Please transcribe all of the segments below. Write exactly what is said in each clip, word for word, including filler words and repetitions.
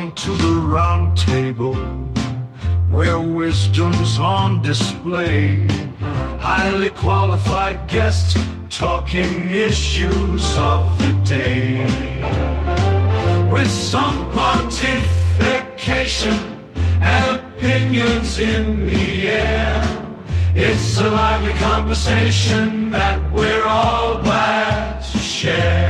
Welcome to the round table, where wisdom's on display. Highly qualified guests talking issues of the day. With some pontification and opinions in the air. It's a lively conversation that we're all glad to share.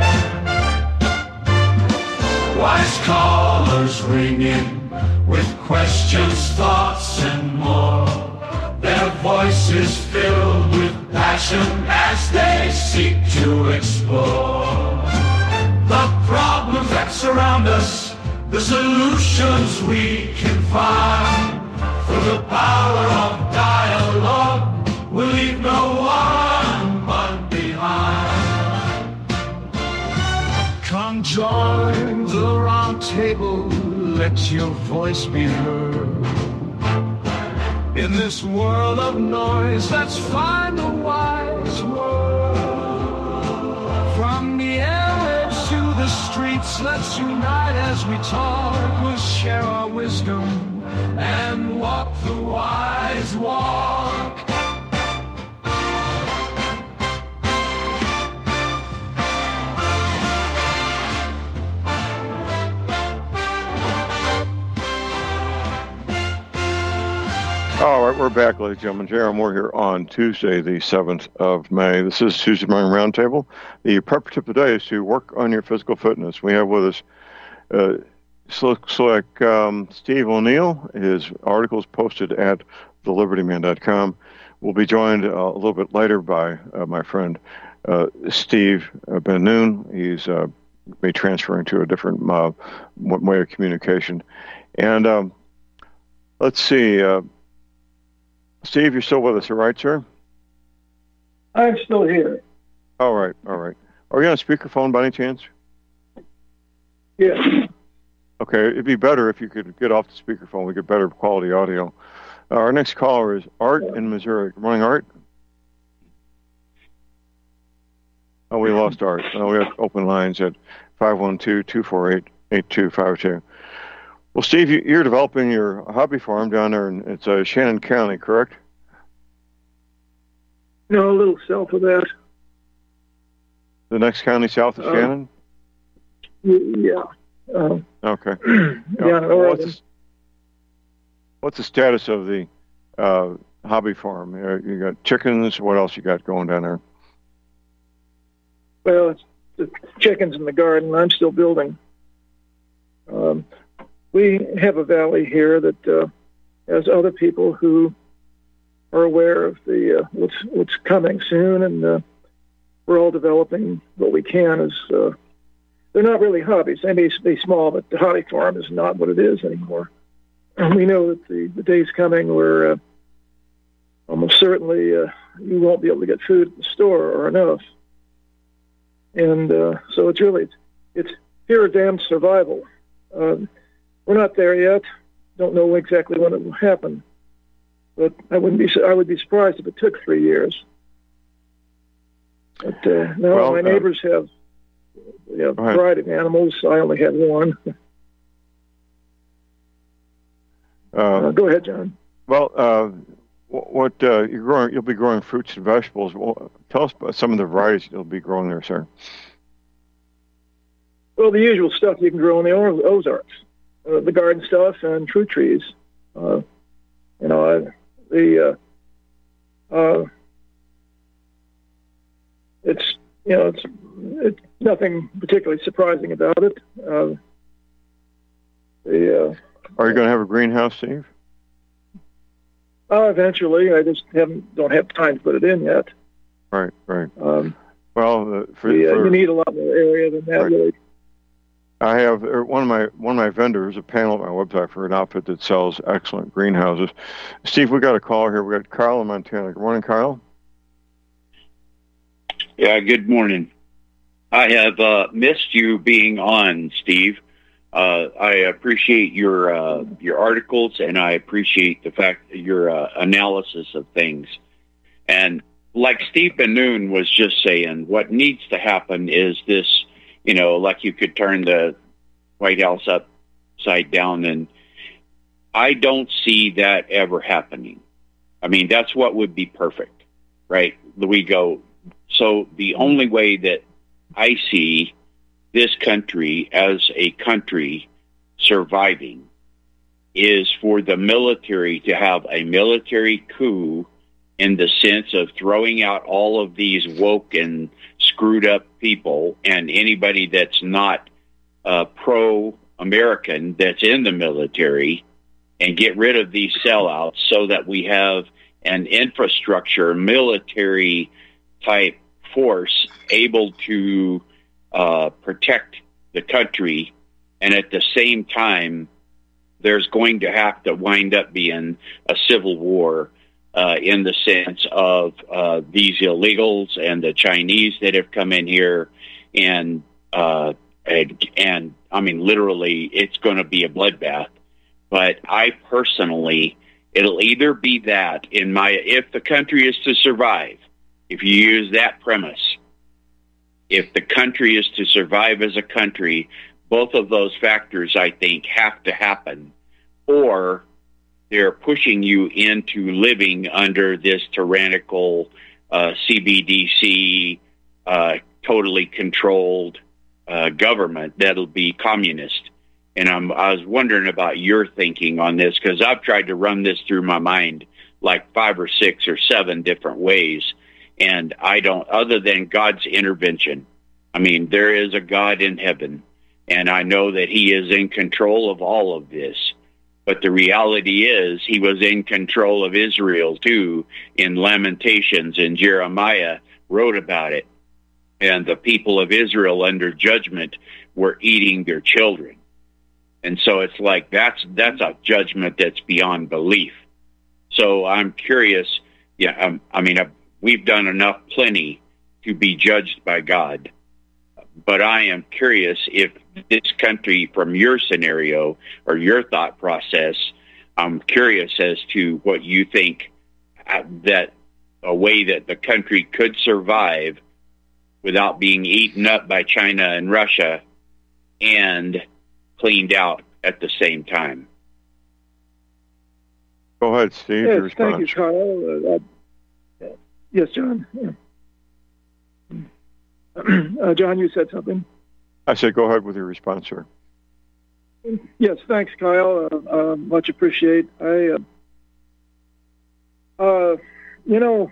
Wise callers ring in with questions, thoughts, and more. Their voices filled with passion as they seek to explore the problems that surround us, the solutions we can find. Through the power of dialogue, we'll leave no one but behind. Come join the round table, let your voice be heard. In this world of noise, let's find a wise word. From the airwaves to the streets, let's unite as we talk. We'll share our wisdom and walk the wise walk. All right, we're back, ladies and gentlemen. J R. Moore here on Tuesday, the seventh of May. This is Tuesday Morning Roundtable. The prep tip today is to work on your physical fitness. We have with us, uh, looks like um, Steve O'Neill. His article is posted at the liberty man dot com. We'll be joined uh, a little bit later by uh, my friend uh, Steve Ben-Nun. He's uh, be transferring to a different uh, way of communication. And um, let's see. Uh, Steve, you're still with us, all right, sir? I'm still here. All right, all right. Are you on speakerphone by any chance? Yes. Okay, it'd be better if you could get off the speakerphone. We get better quality audio. Uh, our next caller is Art in Missouri. Good morning, Art. Oh, we lost Art. Oh, we have open lines at five one two, two four eight, eight two five two. Well, Steve, you're developing your hobby farm down there in it's uh, Shannon County, correct? No, a little south of that. The next county south of uh, Shannon? Yeah. Uh, okay. Yeah. Well, what's, the, what's the status of the uh, hobby farm? Uh, you got chickens. What else you got going down there? Well, it's the chickens in the garden. I'm still building. Um, we have a valley here that uh, has other people who are aware of the uh, what's what's coming soon, and uh, we're all developing what we can. As uh, they're not really hobbies; they may be small, but the hobby farm is not what it is anymore. And we know that the, the day's coming where uh, almost certainly uh, you won't be able to get food at the store or enough, and uh, so it's really it's, it's pure damn survival. Uh, we're not there yet. Don't know exactly when it will happen. But I wouldn't be. I would be surprised if it took three years. But uh, no, well, my neighbors uh, have you know, a variety of animals. I only have one. Uh, uh, go ahead, John. Well, uh, what uh, you're growing? You'll be growing fruits and vegetables. Well, tell us about some of the varieties you'll be growing there, sir. Well, the usual stuff you can grow in the Ozarks, uh, the garden stuff and fruit trees. Uh, you know. I, The uh, uh, it's you know it's it's nothing particularly surprising about it. Uh, the uh, Are you going to have a greenhouse, Steve? Uh, eventually, I just haven't don't have time to put it in yet. Right, right. Um, well, uh, for, the, uh, for, you need a lot more area than that, right. really. I have uh, one of my one of my vendors, a panel at my website for an outfit that sells excellent greenhouses. Steve, we got a call here. We got Kyle in Montana. Good morning, Kyle. Yeah, good morning. I have uh, missed you being on, Steve. Uh, I appreciate your uh, your articles, and I appreciate the fact that your uh, analysis of things. And like Steve Ben-Nun was just saying, what needs to happen is this. You know, like you could turn the White House up upside down. And I don't see that ever happening. I mean, that's what would be perfect, right? We go, so the only way that I see this country as a country surviving is for the military to have a military coup, in the sense of throwing out all of these woke and screwed up people and anybody that's not uh, pro-American that's in the military, and get rid of these sellouts so that we have an infrastructure, military type force able to uh, protect the country. And at the same time, there's going to have to wind up being a civil war uh, in the sense of uh, these illegals and the Chinese that have come in here. And, uh, and, and I mean, literally, it's going to be a bloodbath. But I personally, it'll either be that in my, if the country is to survive, if you use that premise, if the country is to survive as a country, both of those factors, I think, have to happen, or they're pushing you into living under this tyrannical uh, C B D C, uh, totally controlled uh, government that'll be communist. And I'm, I was wondering about your thinking on this, because I've tried to run this through my mind like five or six or seven different ways. And I don't, other than God's intervention, I mean, there is a God in heaven, and I know that he is in control of all of this. But the reality is he was in control of Israel too. In Lamentations, and Jeremiah wrote about it. And the people of Israel under judgment were eating their children. And so it's like, that's that's a judgment that's beyond belief. So I'm curious, yeah, um, I mean, uh, we've done enough, plenty, to be judged by God. But I am curious if this country, from your scenario or your thought process, I'm curious as to what you think uh, that a way that the country could survive without being eaten up by China and Russia and cleaned out at the same time. Go ahead, Steve. Yes, your response. thank you, Kyle. Uh, uh, yes, John. Yeah. Uh, John, you said something. I said, go ahead with your response, sir. Yes, thanks, Kyle. Uh, uh, much appreciate. I, uh, uh, you know,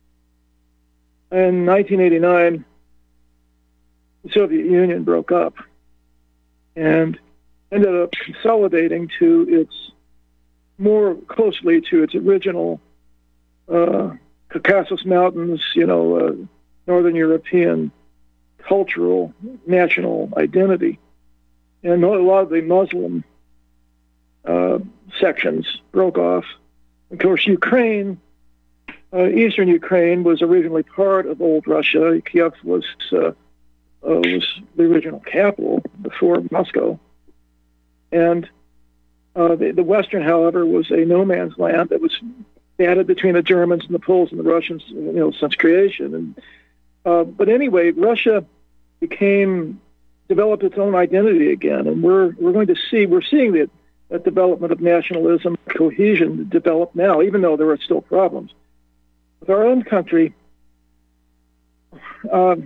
in nineteen eighty-nine, the Soviet Union broke up and ended up consolidating to its more closely to its original uh, Caucasus Mountains, you know, uh, Northern European cultural national identity. And a lot of the Muslim uh, sections broke off. Of course, Ukraine, uh, Eastern Ukraine, was originally part of old Russia. Kiev was uh, uh, was the original capital before Moscow. And uh, the, the Western, however, was a no man's land that was batted between the Germans and the Poles and the Russians, you know, since creation. And uh, but anyway, Russia became developed its own identity again, and we're we're going to see we're seeing that that development of nationalism, cohesion develop now, even though there are still problems with our own country. Um,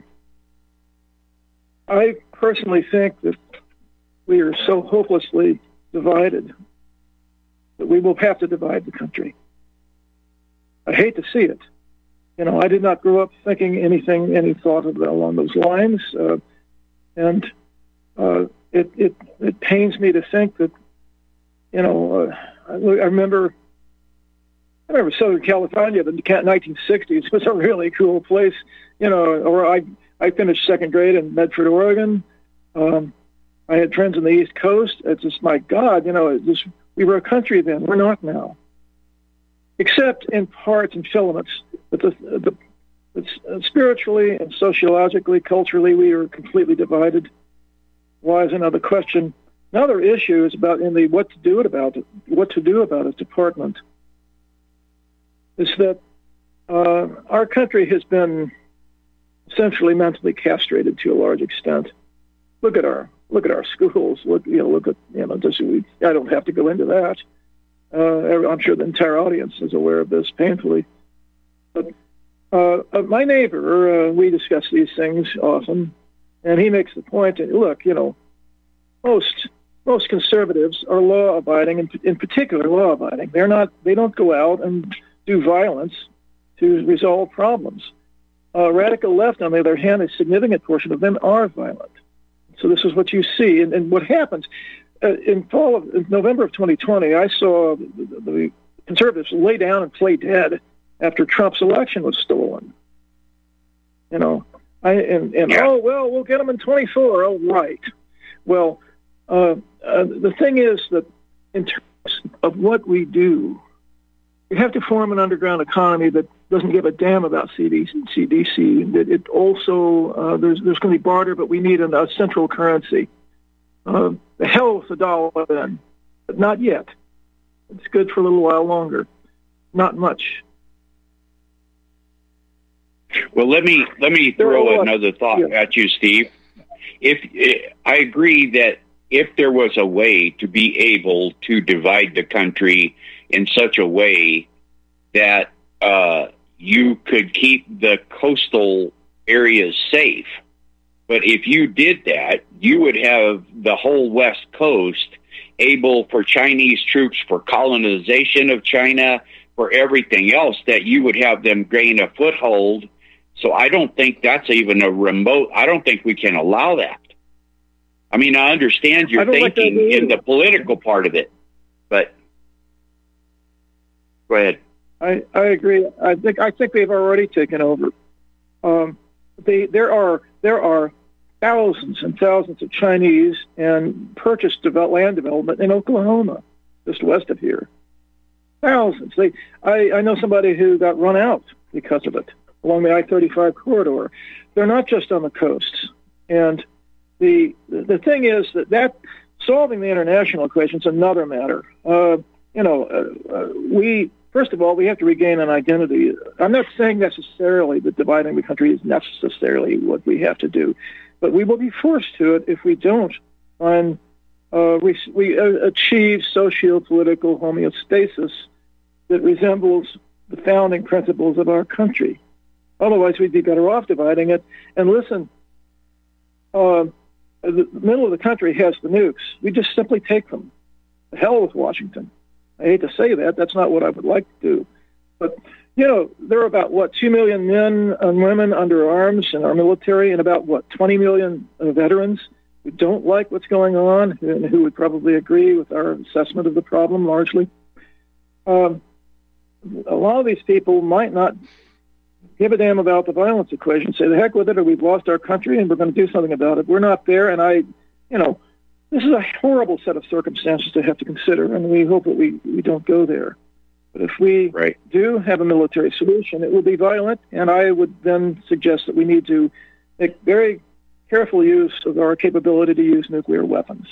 I personally think that we are so hopelessly divided that we will have to divide the country. I hate to see it. You know, I did not grow up thinking anything, any thought of, along those lines, uh, and uh, it, it it pains me to think that, you know, uh, I, I remember, I remember Southern California, the nineteen sixties was a really cool place, you know. Or I I finished second grade in Medford, Oregon. Um, I had friends on the East Coast. It's just, my God, you know, it just, we were a country then. We're not now, except in parts and filaments. But the, the, the, spiritually and sociologically, culturally, we are completely divided. Why is another question? Another issue is about in the what to do it about it, what to do about it department. Is that uh, our country has been essentially mentally castrated to a large extent. Look at our look at our schools. Look, you know, look at, you know, just we. I don't have to go into that. Uh, I'm sure the entire audience is aware of this painfully. But uh, uh, my neighbor, uh, we discuss these things often, and he makes the point that, look, you know, most most conservatives are law-abiding, in, in particular law-abiding. They're not. They don't go out and do violence to resolve problems. Uh, radical left, on the other hand, a significant portion of them are violent. So this is what you see, and, and what happens uh, in fall of in November of twenty twenty. I saw the, the conservatives lay down and play dead after Trump's election was stolen. You know, I and, and yeah. oh well, we'll get them in twenty-four. Oh right. Well, uh, uh, the thing is that in terms of what we do, we have to form an underground economy that doesn't give a damn about C D C. It, it also, uh, there's there's going to be barter, but we need a, a central currency. Uh, the hell with the dollar then, but not yet. It's good for a little while longer. Not much. Well, let me let me throw another thought yeah. at you, Steve. If I agree that if there was a way to be able to divide the country in such a way that uh, you could keep the coastal areas safe, but if you did that, you would have the whole West Coast able for Chinese troops, for colonization of China, for everything else, that you would have them gain a foothold. So I don't think that's even a remote, I don't think we can allow that. I mean, I understand your thinking like in the political part of it, but go ahead. I, I agree. I think I think they've already taken over. Um, they, there are there are thousands and thousands of Chinese and purchased develop, land development in Oklahoma, just west of here. Thousands. They, I, I know somebody who got run out because of it along the I thirty-five corridor. They're not just on the coasts. And the the thing is that, that solving the international equation is another matter. Uh, you know, uh, uh, we first of all we have to regain an identity. I'm not saying necessarily that dividing the country is necessarily what we have to do, but we will be forced to it if we don't find uh, we we uh, achieve socio-political homeostasis that resembles the founding principles of our country. Otherwise, we'd be better off dividing it. And listen, uh, the middle of the country has the nukes. We just simply take them. The hell with Washington. I hate to say that. That's not what I would like to do. But, you know, there are about, what, two million men and women under arms in our military and about, what, twenty million uh, veterans who don't like what's going on and who would probably agree with our assessment of the problem largely. Um, a lot of these people might not give a damn about the violence equation, say the heck with it, or we've lost our country and we're going to do something about it. We're not there, and I, you know, this is a horrible set of circumstances to have to consider, and we hope that we, we don't go there. But if we right. do have a military solution, it will be violent, and I would then suggest that we need to make very careful use of our capability to use nuclear weapons.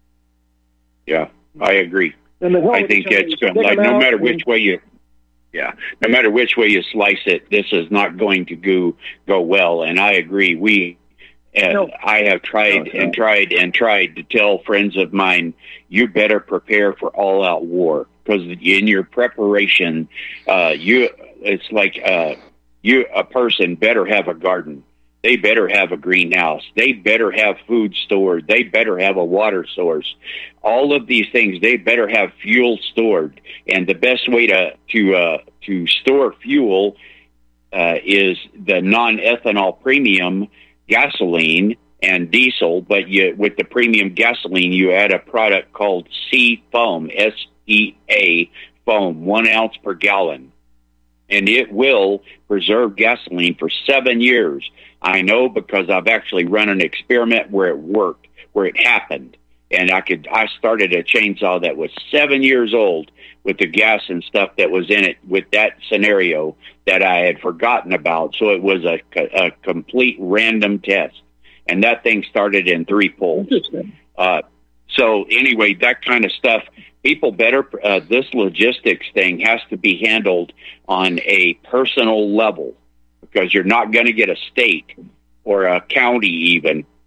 Yeah, I agree. And the I think it's good. Like, no matter which way you... Yeah, no matter which way you slice it, this is not going to go go well. And I agree. We, uh, no. I have tried no, and tried and tried to tell friends of mine, you better prepare for all-out war, because in your preparation, uh, you it's like uh, you a person better have a garden. They better have a greenhouse. They better have food stored. They better have a water source. All of these things, they better have fuel stored. And the best way to to uh, to store fuel uh, is the non-ethanol premium gasoline and diesel. But you, with the premium gasoline, you add a product called C foam, S E A foam, one ounce per gallon. And it will preserve gasoline for seven years. I know because I've actually run an experiment where it worked, where it happened. And I could, I started a chainsaw that was seven years old with the gas and stuff that was in it with that scenario that I had forgotten about. So it was a, a complete random test. And that thing started in three pulls. Uh, so anyway, that kind of stuff, people better, uh, this logistics thing has to be handled on a personal level, because you're not going to get a state or a county even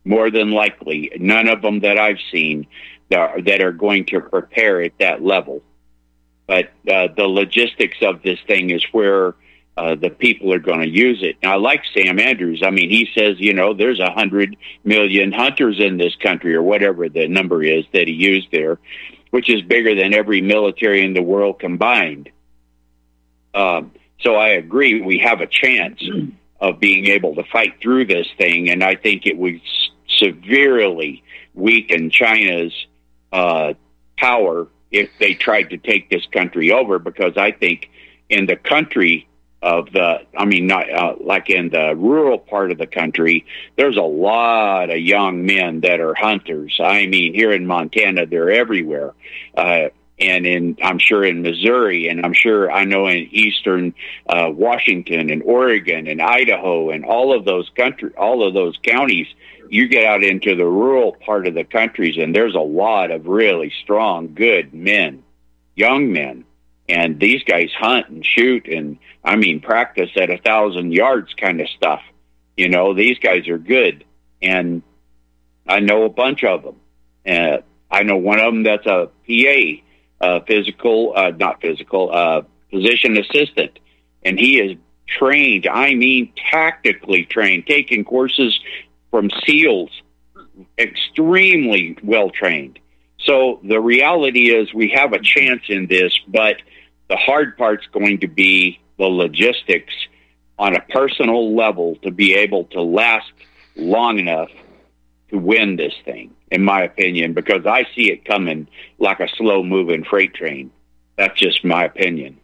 more than likely. None of them that I've seen that are, that are going to prepare at that level. But uh, the logistics of this thing is where uh, the people are going to use it. Now, like Sam Andrews, I mean, he says, you know, there's a hundred million hunters in this country, or whatever the number is that he used there, which is bigger than every military in the world combined. Um, so I agree, we have a chance of being able to fight through this thing, and I think it would severely weaken China's uh, power if they tried to take this country over, because I think in the country of the, I mean, not uh, like in the rural part of the country, there's a lot of young men that are hunters. I mean, here in Montana, they're everywhere. Uh, and in, I'm sure in Missouri, and I'm sure I know in eastern uh, Washington and Oregon and Idaho and all of those country, all of those counties, you get out into the rural part of the countries, and there's a lot of really strong, good men, young men. And these guys hunt and shoot and, I mean, practice at a thousand yards kind of stuff. You know, these guys are good. And I know a bunch of them. Uh, I know one of them that's a P A, uh, physical, uh, not physical, uh, physician assistant. And he is trained, I mean, tactically trained, taking courses from SEALs, extremely well trained. So the reality is we have a chance in this, but the hard part's going to be the logistics on a personal level to be able to last long enough to win this thing, in my opinion, because I see it coming like a slow-moving freight train. That's just my opinion.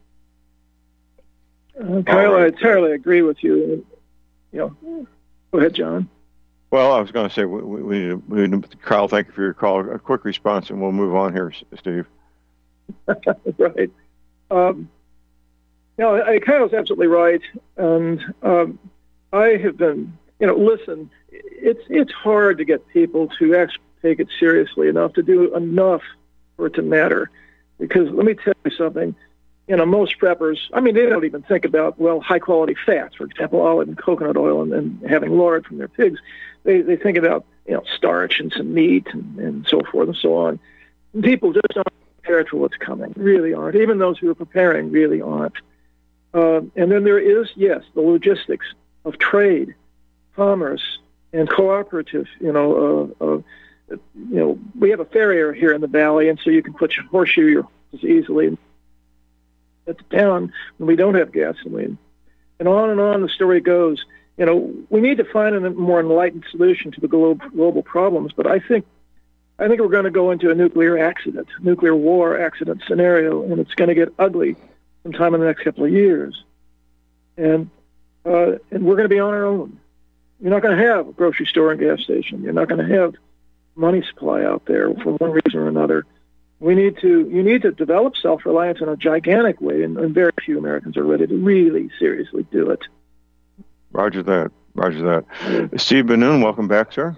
Uh, Kyle, right. I entirely agree with you. You know, go ahead, John. Well, I was going to say, we, we, we, we need, Kyle, thank you for your call. A quick response, and we'll move on here, Steve. Right. Um, no, I, Kyle's absolutely right. And um, I have been, you know, listen, it's it's hard to get people to actually take it seriously enough, to do enough for it to matter. Because let me tell you something, you know, most preppers, I mean, they don't even think about, well, high-quality fats, for example, olive and coconut oil, and, and having lard from their pigs. They they think about, you know, starch and some meat and, and so forth and so on. And people just aren't prepared for what's coming, really aren't. Even those who are preparing really aren't. Uh, and then there is, yes, the logistics of trade, commerce, and cooperative. You know, uh, uh, you know, we have a farrier here in the valley, and so you can put your horseshoe your horses easily at the town when we don't have gasoline. And on and on the story goes. You know, we need to find a more enlightened solution to the global, global problems, but I think I think we're going to go into a nuclear accident, nuclear war accident scenario, and it's going to get ugly sometime in the next couple of years. And uh, and we're going to be on our own. You're not going to have a grocery store and gas station. You're not going to have money supply out there for one reason or another. We need to you need to develop self-reliance in a gigantic way, and, and very few Americans are ready to really seriously do it. Roger that. Roger that. Mm-hmm. Steve Ben-Nun, welcome back, sir.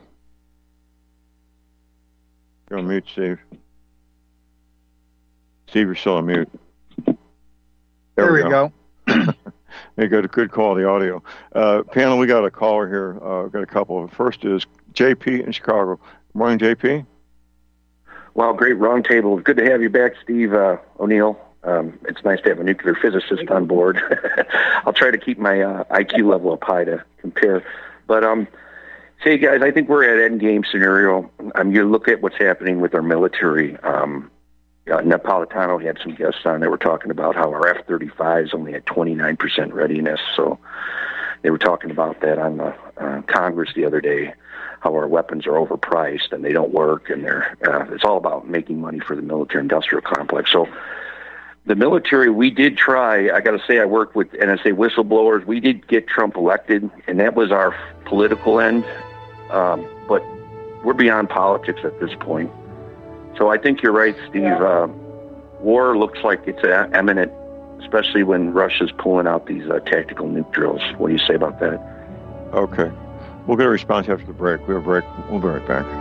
You're on mute, Steve. Steve, you're still on mute. There, there we go. go. Hey, good, good quality audio. Uh, panel, we got a caller here. Uh, we've got a couple. First is J P in Chicago. Good morning, J P. Well, great roundtable. Good to have you back, Steve uh, O'Neill. Um, it's nice to have a nuclear physicist on board. I'll try to keep my uh, I Q level up high to compare. But, um, say, guys, I think we're at endgame scenario. Um, you look at what's happening with our military. Um, uh, Napolitano had some guests on that were talking about how our F thirty-fives only had twenty-nine percent readiness. So they were talking about that on the uh, Congress the other day, how our weapons are overpriced and they don't work. And they're uh, it's all about making money for the military-industrial complex. So the military, we did try, I got to say, I worked with N S A whistleblowers. We did get Trump elected, and that was our political end. Um, but we're beyond politics at this point. So I think you're right, Steve. Yeah. Uh, war looks like it's uh, imminent, especially when Russia's pulling out these uh, tactical nuke drills. What do you say about that? Okay. We'll get a response after the break. We have a break. We'll be right back.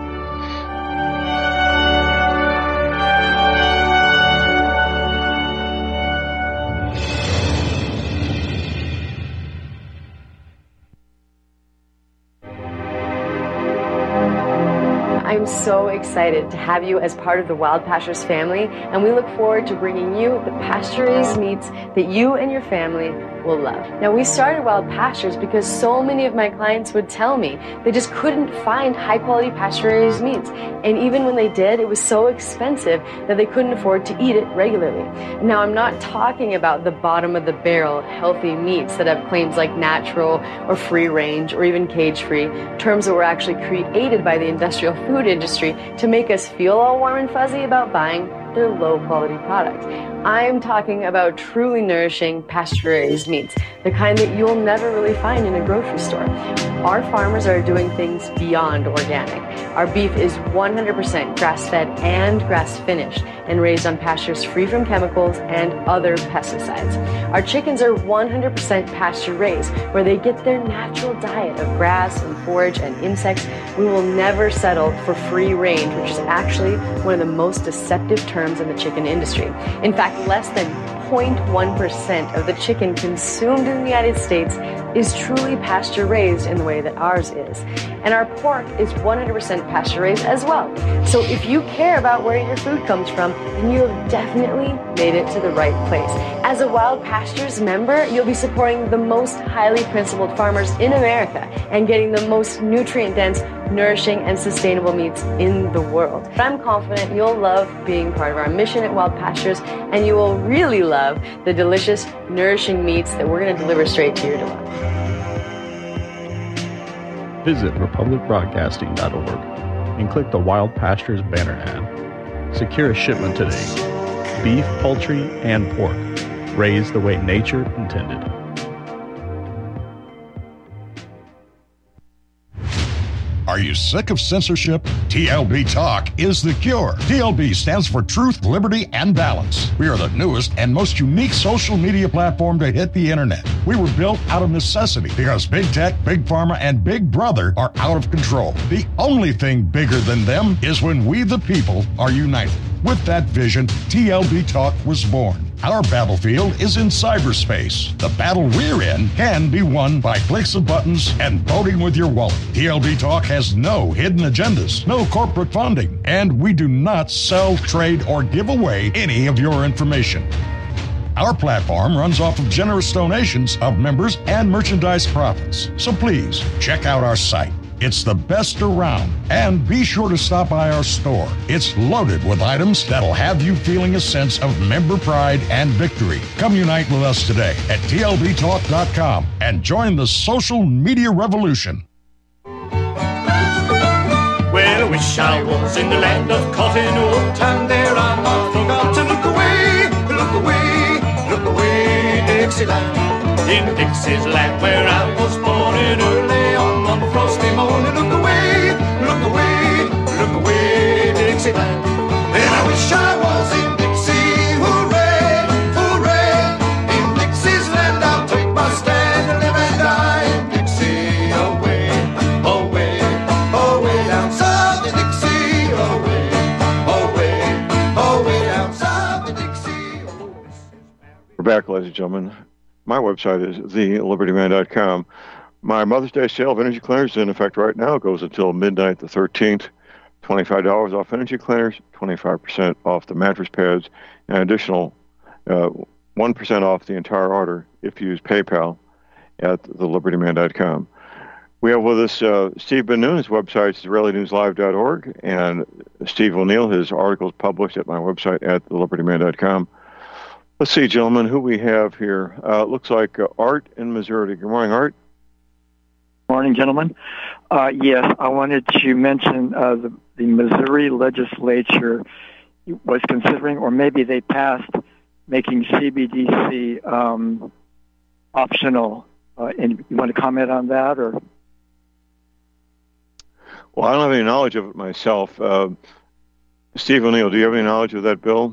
I'm so excited to have you as part of the Wild Pastures family, and we look forward to bringing you the pasture-raised meats that you and your family will love. Now, we started Wild Pastures because so many of my clients would tell me they just couldn't find high-quality pasture-raised meats, and even when they did, it was so expensive that they couldn't afford to eat it regularly. Now, I'm not talking about the bottom-of-the-barrel healthy meats that have claims like natural or free-range or even cage-free, terms that were actually created by the industrial food industry to make us feel all warm and fuzzy about buying their low-quality products. I'm talking about truly nourishing pasture-raised meats, the kind that you'll never really find in a grocery store. Our farmers are doing things beyond organic. Our beef is one hundred percent grass-fed and grass-finished and raised on pastures free from chemicals and other pesticides. Our chickens are one hundred percent pasture-raised, where they get their natural diet of grass and forage and insects. We will never settle for free range, which is actually one of the most deceptive terms in the chicken industry. In fact, less than zero point one percent of the chicken consumed in the United States is truly pasture-raised in the way that ours is. And our pork is one hundred percent pasture-raised as well. So if you care about where your food comes from, then you have definitely made it to the right place. As a Wild Pastures member, you'll be supporting the most highly principled farmers in America and getting the most nutrient-dense, nourishing, and sustainable meats in the world. I'm confident you'll love being part of our mission at Wild Pastures, and you will really love the delicious, nourishing meats that we're going to deliver straight to your door. Visit republic broadcasting dot org and click the Wild Pastures banner ad. Secure a shipment today. Beef, poultry, and pork, raised the way nature intended. Are you sick of censorship? T L B Talk is the cure. T L B stands for Truth, Liberty, and Balance. We are the newest and most unique social media platform to hit the internet. We were built out of necessity because big tech, big pharma, and big brother are out of control. The only thing bigger than them is when we the people are united. With that vision, T L B Talk was born. Our battlefield is in cyberspace. The battle we're in can be won by clicks of buttons and voting with your wallet. T L B Talk has no hidden agendas, no corporate funding, and we do not sell, trade, or give away any of your information. Our platform runs off of generous donations of members and merchandise profits. So please, check out our site. It's the best around. And be sure to stop by our store. It's loaded with items that'll have you feeling a sense of member pride and victory. Come unite with us today at T L B talk dot com and join the social media revolution. Well, I wish I was in the land of cotton wool, and there I not forgot to look away, look away, look away, Dixieland. In Dixie's land where I was born in early on one frosty morning. Look away, look away, look away, Dixieland. And I wish I was in Dixie, hooray, hooray. In Dixie's land I'll take my stand and live and die in Dixie. Away, away, away down south in Dixie. Away, away, away down south in Dixie. We're back, ladies and gentlemen. My website is the liberty man dot com. My Mother's Day sale of energy cleaners is in effect right now. It goes until midnight the thirteenth. twenty-five dollars off energy cleaners, twenty-five percent off the mattress pads, and additional uh, one percent off the entire order if you use PayPal at the liberty man dot com. We have with us uh, Steve Ben-Nun. His website is israeli news live dot org, and Steve O'Neill. His articles published at my website at the liberty man dot com. Let's see, gentlemen, who we have here. Uh, it looks like uh, Art in Missouri. Good morning, Art. Morning, gentlemen. Uh, yes, I wanted to mention uh, the, the Missouri legislature was considering, or maybe they passed, making C B D C um, optional. Uh, and you want to comment on that, or? Well, I don't have any knowledge of it myself. Uh, Steve O'Neill, do you have any knowledge of that bill?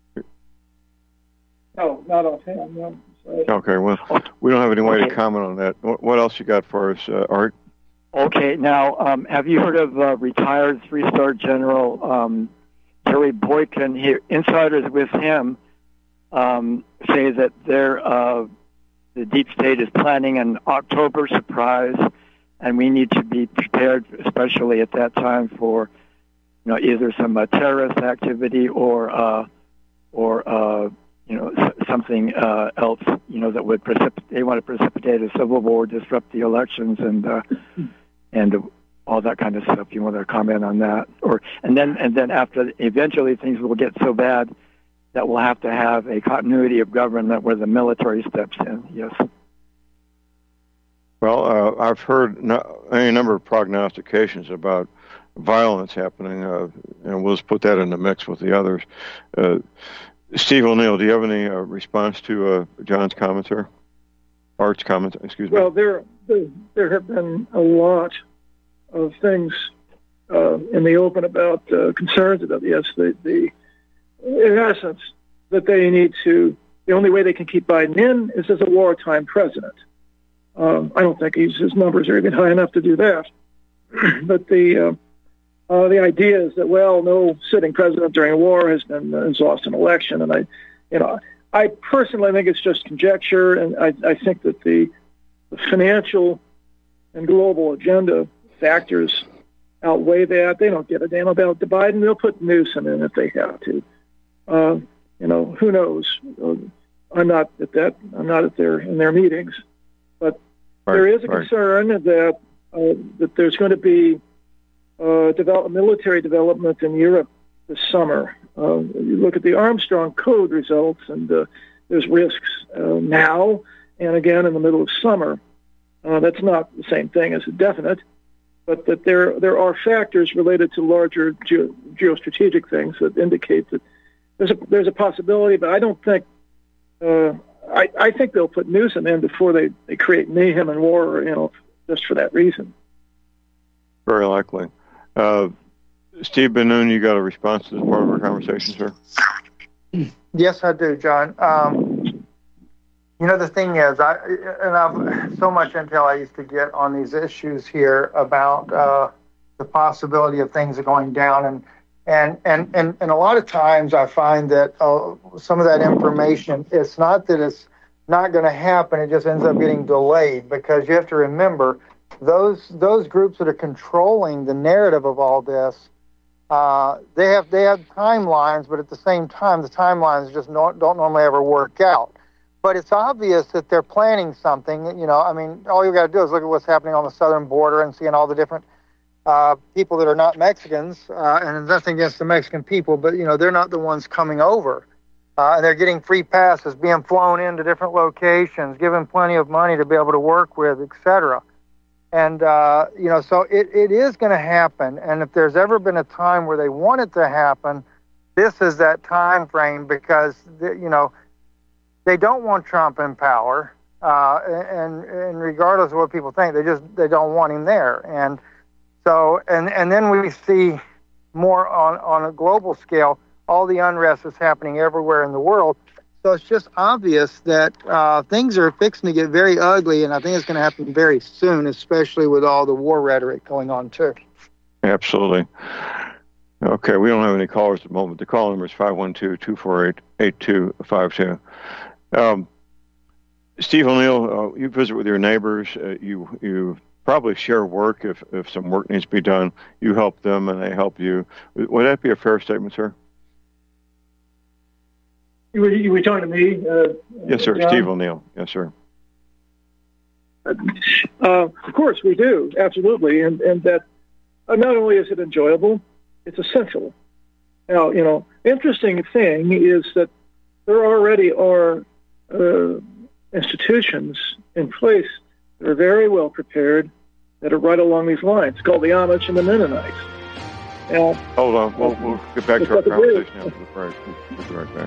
No, not offhand, no. Sorry. Okay, well, we don't have any way okay. to comment on that. What else you got for us, uh, Art? Okay, now, um, have you heard of uh, retired three-star General um, Jerry Boykin? He, insiders with him um, say that they're, uh, the deep state is planning an October surprise, and we need to be prepared, especially at that time, for you know, either some uh, terrorist activity or uh, or uh, you know s- something uh, else, you know, that would precipitate. They want to precipitate a civil war, disrupt the elections, and uh, and uh, all that kind of stuff. You want to comment on that, or and then and then after, eventually things will get so bad that we'll have to have a continuity of government where the military steps in. Yes. Well, uh, I've heard no, any number of prognostications about violence happening, uh, and we'll just put that in the mix with the others. Uh, Steve O'Neill, do you have any uh, response to uh, John's comments here? Art's comments, excuse me. Well, there, there, there have been a lot of things uh, in the open about uh, concerns about, yes, the, the, in essence, that they need to, the only way they can keep Biden in is as a wartime president. Um, I don't think he's, his numbers are even high enough to do that. But the uh, uh, the idea is that, well, no sitting president during a war has been has lost an election, and I, you know, I personally think it's just conjecture, and I, I think that the, the financial and global agenda factors outweigh that. They don't give a damn about the Biden. They'll put Newsom in if they have to. Uh, you know, who knows? Uh, I'm not at that. I'm not at their in their meetings. But right, there is a right. concern that uh, that there's going to be uh, develop, military development in Europe this summer. Uh, you look at the Armstrong Code results, and uh, there's risks uh, now and again in the middle of summer. Uh, that's not the same thing as a definite, but that there there are factors related to larger geo, geostrategic things that indicate that there's a there's a possibility. But I don't think. Uh, I, I think they'll put Newsom in before they, they create mayhem and war, you know, just for that reason. Very likely. Uh, Steve Ben-Nun, you got a response to this part of our conversation, sir? Yes, I do, John. Um, you know, the thing is, I and I've so much intel I used to get on these issues here about uh, the possibility of things going down, and and and and and a lot of times I find that uh, some of that information, it's not that it's not going to happen; it just ends up getting delayed, because you have to remember those those groups that are controlling the narrative of all this. Uh, they have they have timelines, but at the same time, the timelines just don't, don't normally ever work out. But it's obvious that they're planning something. You know, I mean, all you got to do is look at what's happening on the southern border and seeing all the different uh, people that are not Mexicans, uh, and nothing against the Mexican people, but you know, they're not the ones coming over, uh, and they're getting free passes, being flown into different locations, given plenty of money to be able to work with, et cetera. And, uh, you know, so it, it is going to happen. And if there's ever been a time where they want it to happen, this is that time frame, because, you know, they don't want Trump in power. Uh, and, and regardless of what people think, they just, they don't want him there. And so, and, and then we see more on, on a global scale, all the unrest is happening everywhere in the world. So it's just obvious that uh, things are fixing to get very ugly, and I think it's going to happen very soon, especially with all the war rhetoric going on, too. Absolutely. Okay, we don't have any callers at the moment. The call number is five one two, two four eight, eight two five two. Um, Steve O'Neill, uh, you visit with your neighbors. Uh, you you probably share work. If, if some work needs to be done, you help them, and they help you. Would that be a fair statement, sir? You were, you were talking to me? Uh, yes, sir. John? Steve O'Neill. Yes, sir. Uh, of course, we do. Absolutely. And, and that uh, not only is it enjoyable, it's essential. Now, you know, interesting thing is that there already are uh, institutions in place that are very well prepared that are right along these lines. It's called the Amish and the Mennonites. Now, hold on. We'll, we'll get back to our conversation after the break. We'll be right back.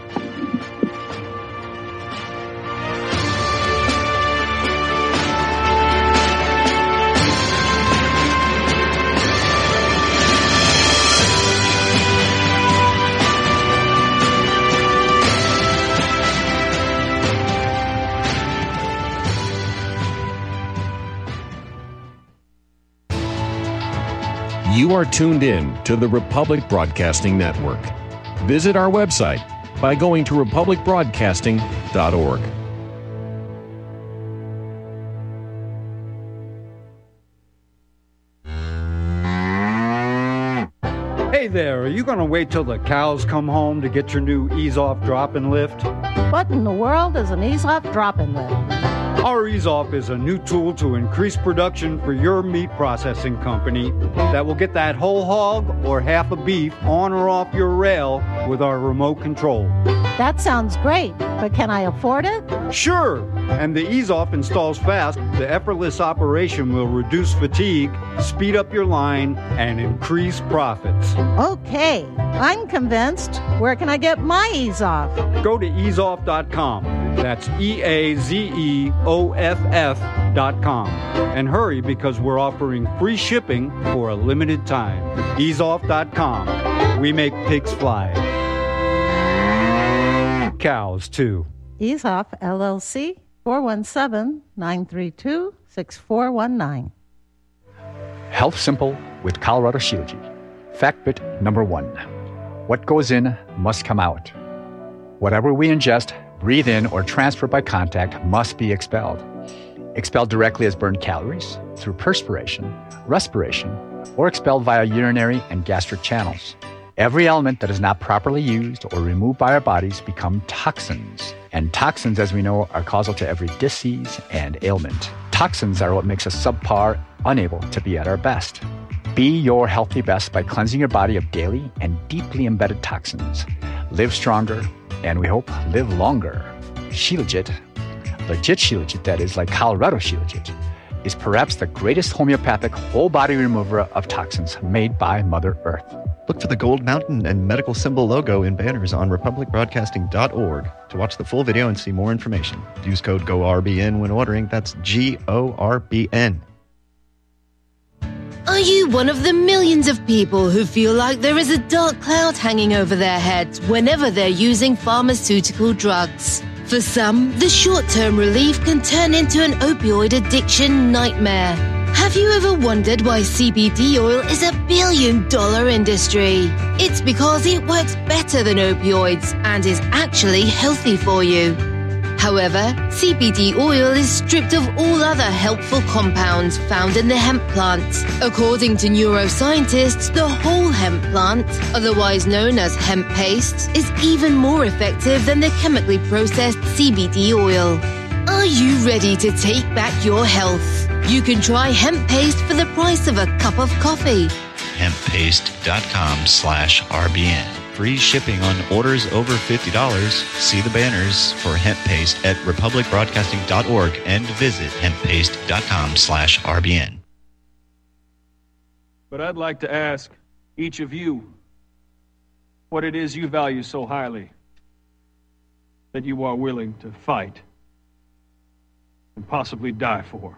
You are tuned in to the Republic Broadcasting Network. Visit our website by going to republic broadcasting dot org. Hey there, are you going to wait till the cows come home to get your new ease-off drop-and lift? What in the world is an ease-off drop-and lift? Our ease-off is a new tool to increase production for your meat processing company that will get that whole hog or half a beef on or off your rail with our remote control. That sounds great, but can I afford it? Sure, and the ease-off installs fast. The effortless operation will reduce fatigue, speed up your line, and increase profits. Okay, I'm convinced. Where can I get my ease-off? Go to ease off dot com. That's E A Z E O F F dot com. And hurry, because we're offering free shipping for a limited time. ease off dot com. We make pigs fly. Cows, too. Ease-Off, L L C, four one seven, nine three two, six four one nine. Health Simple with Colorado Shilajit. Fact bit number one. What goes in must come out. Whatever we ingest, breathe in, or transfer by contact must be expelled. Expelled directly as burned calories, through perspiration, respiration, or expelled via urinary and gastric channels. Every element that is not properly used or removed by our bodies become toxins. And toxins, as we know, are causal to every disease and ailment. Toxins are what makes us subpar, unable to be at our best. Be your healthy best by cleansing your body of daily and deeply embedded toxins. Live stronger, and we hope live longer. Shilajit, legit Shilajit, that is, like Colorado Shilajit, is perhaps the greatest homeopathic whole-body remover of toxins made by Mother Earth. Look for the Gold Mountain and medical symbol logo in banners on republic broadcasting dot org to watch the full video and see more information. Use code G O R B N when ordering. That's G O R B N. Are you one of the millions of people who feel like there is a dark cloud hanging over their heads whenever they're using pharmaceutical drugs? For some, the short-term relief can turn into an opioid addiction nightmare. Have you ever wondered why C B D oil is a billion-dollar industry? It's because it works better than opioids and is actually healthy for you. However, C B D oil is stripped of all other helpful compounds found in the hemp plant. According to neuroscientists, the whole hemp plant, otherwise known as hemp paste, is even more effective than the chemically processed C B D oil. Are you ready to take back your health? You can try hemp paste for the price of a cup of coffee. hemp paste dot com slash R B N. Free shipping on orders over fifty dollars. See the banners for hemp paste at republic broadcasting dot org and visit hemp paste dot com slash R B N. But I'd like to ask each of you what it is you value so highly that you are willing to fight and possibly die for.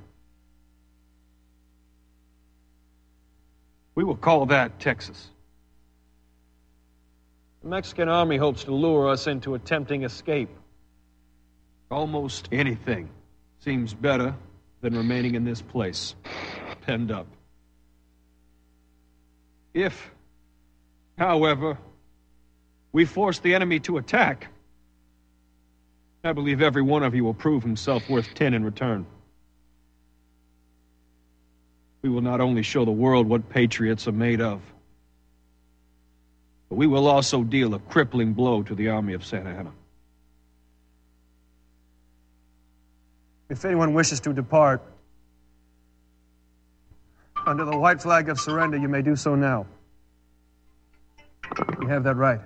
We will call that Texas. The Mexican army hopes to lure us into a tempting escape. Almost anything seems better than remaining in this place, penned up. If, however, we force the enemy to attack, I believe every one of you will prove himself worth ten in return. We will not only show the world what patriots are made of, but we will also deal a crippling blow to the army of Santa Anna. If anyone wishes to depart under the white flag of surrender, you may do so now. You have that right.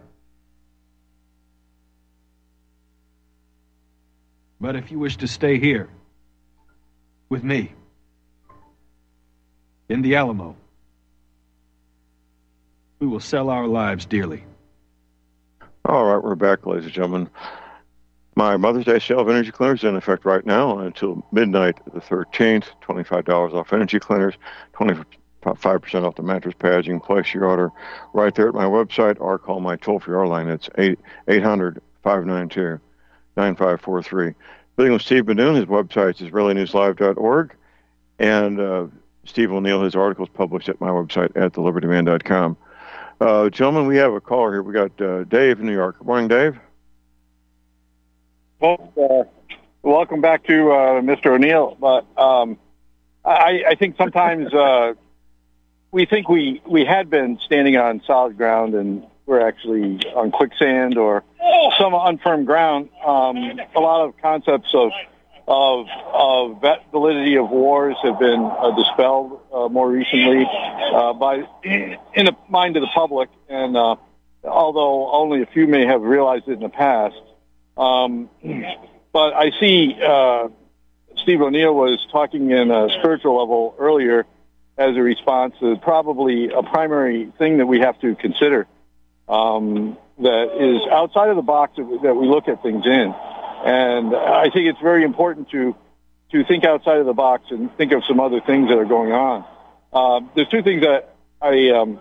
But if you wish to stay here with me in the Alamo, we will sell our lives dearly. All right, we're back, ladies and gentlemen. My Mother's Day sale of energy cleaners is in effect right now until midnight the thirteenth. twenty-five dollars off energy cleaners, twenty-five percent off the mattress pads. You can place your order right there at my website or call my toll-free R line. It's eight hundred, five nine two, nine five four three. Visiting with Steve Benoon, his website is israeli news live dot org. And uh, Steve O'Neill, his articles published at my website at the liberty man dot com. Uh, gentlemen, we have a caller here. We got uh, Dave in New York. Good morning, Dave. Well, uh, welcome back to uh, Mister O'Neill. But um, I, I think sometimes uh, we think we, we had been standing on solid ground, and we're actually on quicksand or some unfirm ground. Um, a lot of concepts of of of validity of wars have been uh, dispelled uh, more recently uh, by in the mind of the public, and uh, although only a few may have realized it in the past. Um, but I see uh, Steve O'Neill was talking in a spiritual level earlier as a response to probably a primary thing that we have to consider um, that is outside of the box that we, that we look at things in. And I think it's very important to to think outside of the box and think of some other things that are going on. Uh, there's two things that I, um,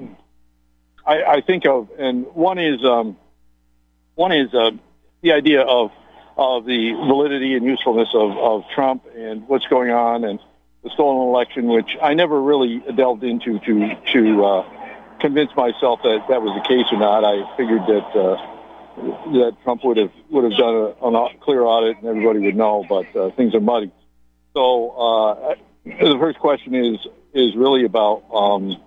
I I think of, and one is um, one is uh, the idea of of the validity and usefulness of, of Trump and what's going on and the stolen election, which I never really delved into to to uh, convince myself that that was the case or not. I figured that. Uh, that Trump would have would have done a, a clear audit and everybody would know, but uh, things are muddy. So uh, the first question is is really about um,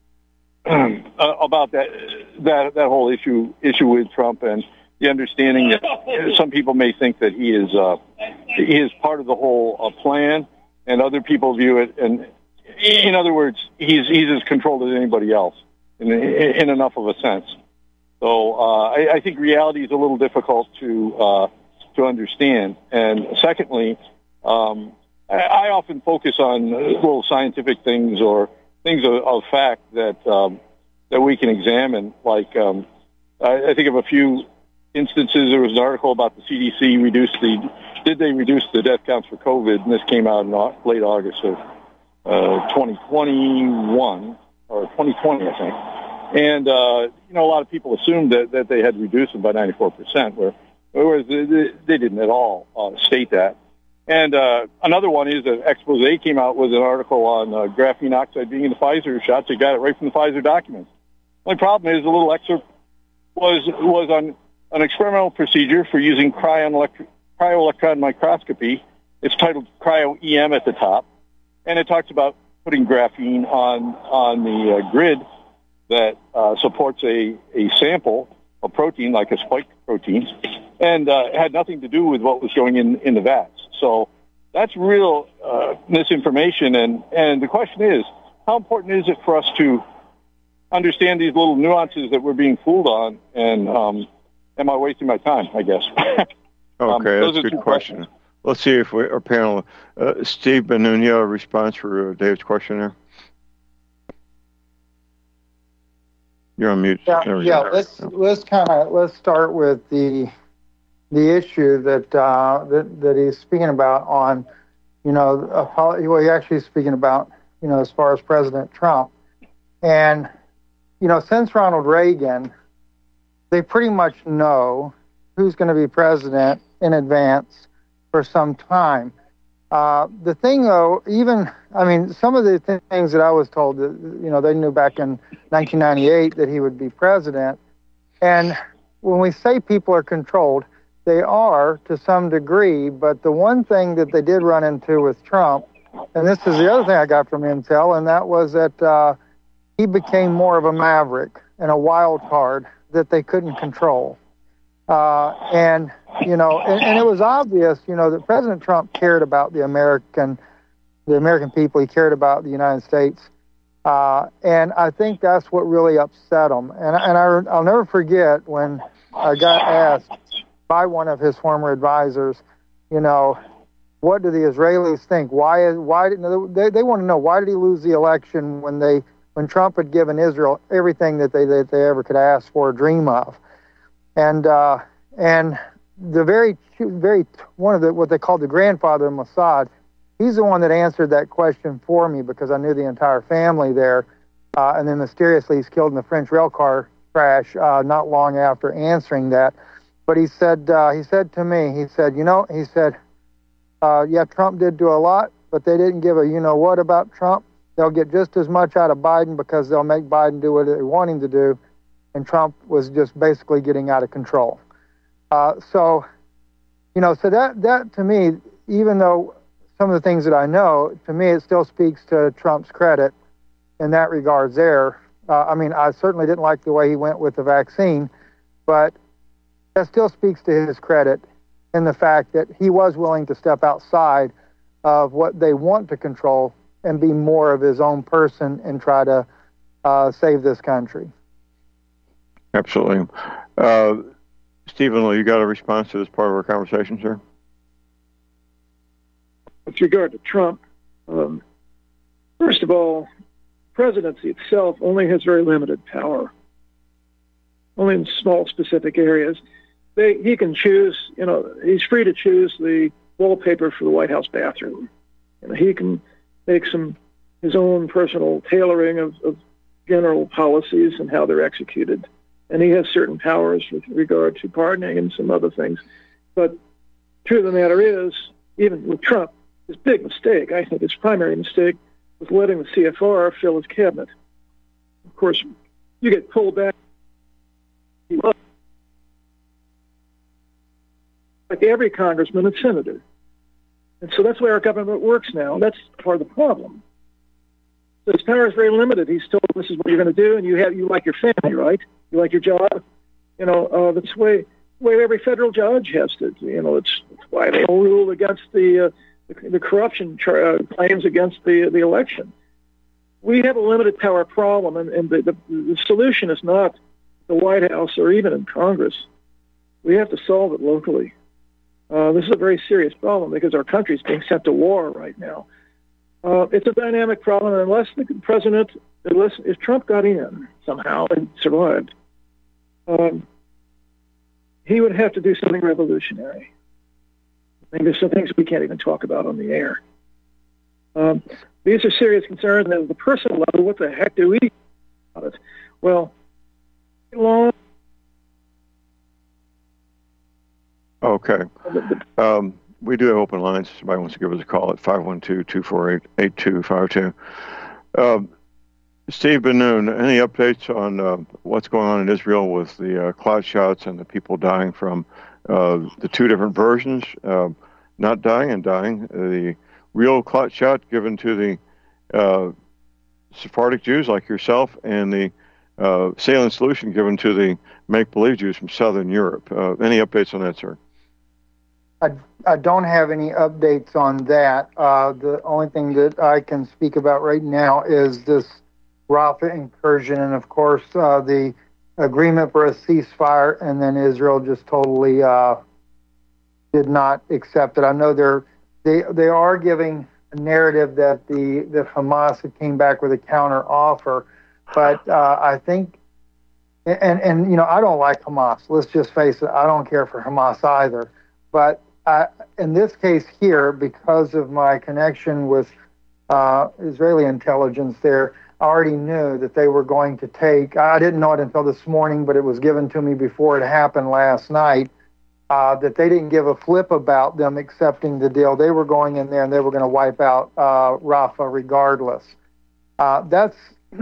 about that that that whole issue issue with Trump and the understanding that some people may think that he is uh, he is part of the whole uh, plan, and other people view it. And in other words, he's he's as controlled as anybody else in in enough of a sense. So uh, I, I think reality is a little difficult to uh, to understand. And secondly, um, I, I often focus on little scientific things or things of, of fact that um, that we can examine. Like um, I, I think of a few instances. There was an article about the C D C reduced the did they reduce the death counts for COVID, and this came out in late August of uh, twenty twenty-one or twenty twenty, I think. And, uh, you know, a lot of people assumed that, that they had reduced them by ninety-four percent, where, whereas they, they didn't at all uh, state that. And uh, another one is that Expose came out with an article on uh, graphene oxide being in the Pfizer shots. They got it right from the Pfizer documents. The only problem is the little excerpt was was on an experimental procedure for using cryo cryo-electron microscopy. It's titled Cryo-E M at the top. And it talks about putting graphene on, on the uh, grid that uh, supports a, a sample, a protein like a spike protein, and uh, had nothing to do with what was going in, in the vats. So that's real uh, misinformation. And, and the question is, how important is it for us to understand these little nuances that we're being fooled on? And um, am I wasting my time, I guess? Okay, um, that's a good question. Questions. Let's see if we, our panel, uh, Steve Benunia, a response for uh, Dave's question there. You're on mute. Yeah, yeah. Let's let's kind of let's start with the the issue that uh, that that he's speaking about on, you know, a, well, he's actually speaking about, you know, as far as President Trump, and you know, since Ronald Reagan, they pretty much know who's going to be president in advance for some time. Uh, the thing, though, even, I mean, some of the th- things that I was told, that, you know, they knew back in nineteen ninety-eight that he would be president. And when we say people are controlled, they are to some degree. But the one thing that they did run into with Trump, and this is the other thing I got from Intel, and that was that uh, he became more of a maverick and a wild card that they couldn't control. Uh, and, you know, and, and it was obvious, you know, that President Trump cared about the American, the American people. He cared about the United States. Uh, and I think that's what really upset him. And, and I, I'll never forget when I got asked by one of his former advisors, you know, what do the Israelis think? Why, why didn't they, they want to know, why did he lose the election when they, when Trump had given Israel everything that they, that they ever could ask for or dream of? And uh, and the very very one of the what they called the grandfather of Mossad, he's the one that answered that question for me because I knew the entire family there. Uh, and then mysteriously he's killed in the French rail car crash uh, not long after answering that. But he said uh, he said to me, he said, you know, he said, uh, yeah, Trump did do a lot, but they didn't give a you know what about Trump. They'll get just as much out of Biden because they'll make Biden do what they want him to do. And Trump was just basically getting out of control. Uh, so, you know, so that, that to me, even though some of the things that I know, to me it still speaks to Trump's credit in that regards there. Uh, I mean, I certainly didn't like the way he went with the vaccine, but that still speaks to his credit in the fact that he was willing to step outside of what they want to control and be more of his own person and try to uh, save this country. Absolutely. Uh, Stephen, you got a response to this part of our conversation, sir? With regard to Trump, um, first of all, presidency itself only has very limited power, only in small specific areas. They, he can choose, you know, he's free to choose the wallpaper for the White House bathroom. You know, he can make some his own personal tailoring of, of general policies and how they're executed. And he has certain powers with regard to pardoning and some other things. But truth of the matter is, even with Trump, his big mistake, I think his primary mistake, was letting the C F R fill his cabinet. Of course, you get pulled back. Like every congressman and senator. And so that's the way our government works now. That's part of the problem. So his power is very limited. He's told this is what you're going to do, and you have you like your family, right? You like your job. You know, uh, that's the way, the way every federal judge has to. You know, it's, it's why they all rule against the uh, the, the corruption char- uh, claims against the the election. We have a limited power problem, and, and the, the the solution is not the White House or even in Congress. We have to solve it locally. Uh, this is a very serious problem because our country is being sent to war right now. Uh, it's a dynamic problem, and unless the president, unless if Trump got in somehow and survived, um, he would have to do something revolutionary. I think there's some things we can't even talk about on the air. Um, these are serious concerns, and at the personal level, what the heck do we do about it? Well, long. Okay. Um, we do have open lines. Somebody wants to give us a call at five one two, two four eight, eight two five two. Uh, Steve Ben-Nun, any updates on uh, what's going on in Israel with the uh, cloud shots and the people dying from uh, the two different versions, uh, not dying and dying, the real clot shot given to the uh, Sephardic Jews like yourself, and the uh, saline solution given to the make-believe Jews from Southern Europe. Uh, any updates on that, sir? I, I don't have any updates on that. Uh, the only thing that I can speak about right now is this Rafah incursion, and of course uh, the agreement for a ceasefire, and then Israel just totally uh, did not accept it. I know they're they they are giving a narrative that the that Hamas had came back with a counter offer, but uh, I think. And, and, you know, I don't like Hamas. Let's just face it. I don't care for Hamas either. But I, in this case here, because of my connection with uh, Israeli intelligence there, I already knew that they were going to take, I didn't know it until this morning, but it was given to me before it happened last night, uh, that they didn't give a flip about them accepting the deal. They were going in there and they were going to wipe out uh, Rafah regardless. Uh, that's...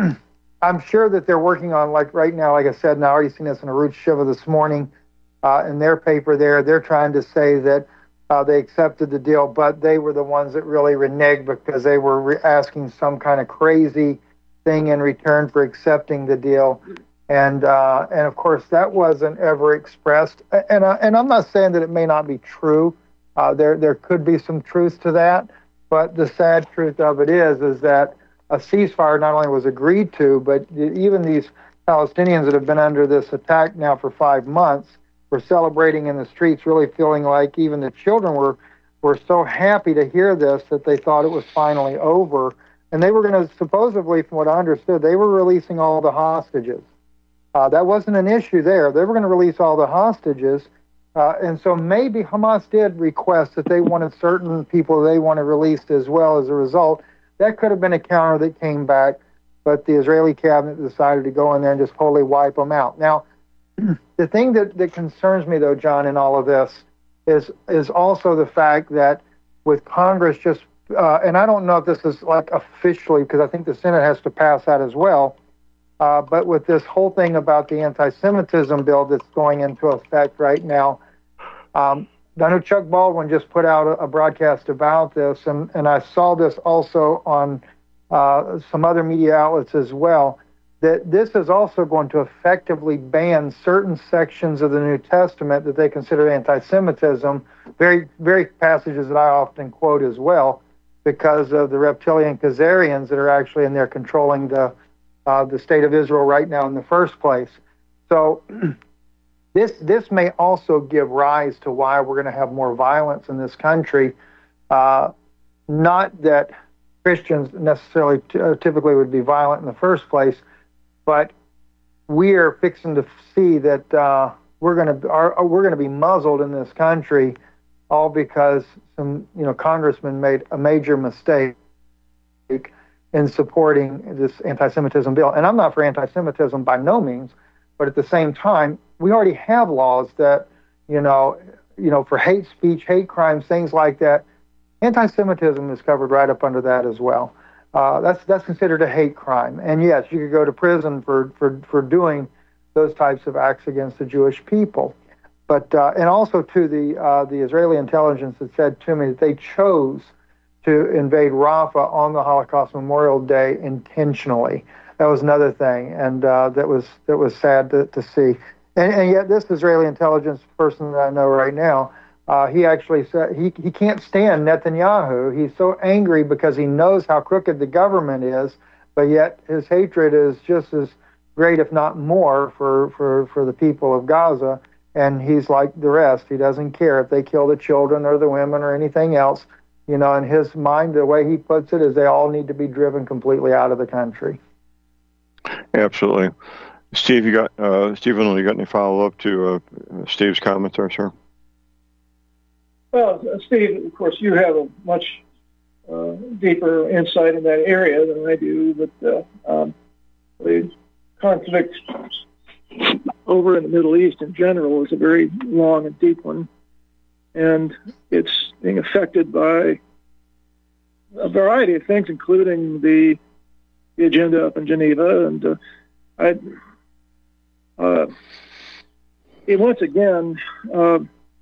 I'm sure that they're working on, like right now, like I said, and I already seen this in Arutz Shiva this morning, uh, in their paper there, they're trying to say that uh, they accepted the deal, but they were the ones that really reneged because they were re- asking some kind of crazy thing in return for accepting the deal. And, uh, and of course, that wasn't ever expressed. And, uh, and I'm not saying that it may not be true. Uh, there, there could be some truth to that, but the sad truth of it is, is that a ceasefire not only was agreed to, but even these Palestinians that have been under this attack now for five months were celebrating in the streets, really feeling like even the children were, were so happy to hear this that they thought it was finally over. And they were going to, supposedly, from what I understood, they were releasing all the hostages. Uh, that wasn't an issue there. They were going to release all the hostages. Uh, and so maybe Hamas did request that they wanted certain people they wanted released as well as a result. That could have been a counter that came back, but the Israeli cabinet decided to go in there and just totally wipe them out. Now, the thing that, that concerns me, though, John, in all of this is is also the fact that with Congress just, uh, and I don't know if this is like officially, because I think the Senate has to pass that as well, uh, but with this whole thing about the anti-Semitism bill that's going into effect right now, um, I know Chuck Baldwin just put out a, a broadcast about this, and, and I saw this also on uh, some other media outlets as well, that this is also going to effectively ban certain sections of the New Testament that they consider anti-Semitism, very, very passages that I often quote as well, because of the reptilian Khazarians that are actually in there controlling the uh, the state of Israel right now in the first place. So this this may also give rise to why we're going to have more violence in this country. Uh, not that Christians necessarily t- uh, typically would be violent in the first place, but we are fixing to see that uh, we're going to are, we're going to be muzzled in this country, all because some you know congressmen made a major mistake in supporting this anti-Semitism bill. And I'm not for anti-Semitism by no means, but at the same time, we already have laws that you know you know for hate speech, hate crimes, things like that. Anti-Semitism is covered right up under that as well. Uh, that's that's considered a hate crime, and yes, you could go to prison for for for doing those types of acts against the Jewish people. But uh, and also to the uh, the Israeli intelligence had said to me that they chose to invade Rafah on the Holocaust Memorial Day intentionally. That was another thing, and uh, that was that was sad to, to see. And, and yet, this Israeli intelligence person that I know right now, uh, he actually said he he can't stand Netanyahu. He's so angry because he knows how crooked the government is, but yet his hatred is just as great, if not more, for for for the people of Gaza. And he's like the rest. He doesn't care if they kill the children or the women or anything else. You know, in his mind, the way he puts it is they all need to be driven completely out of the country. Absolutely. Steve, you got uh, Stephen, you got any follow-up to uh, Steve's comments there, sir? Well, Steve, of course, you have a much uh, deeper insight in that area than I do, but uh, um, the conflict over in the Middle East in general is a very long and deep one, and it's being affected by a variety of things, including the, the agenda up in Geneva. And uh, I, uh, it, once again, uh,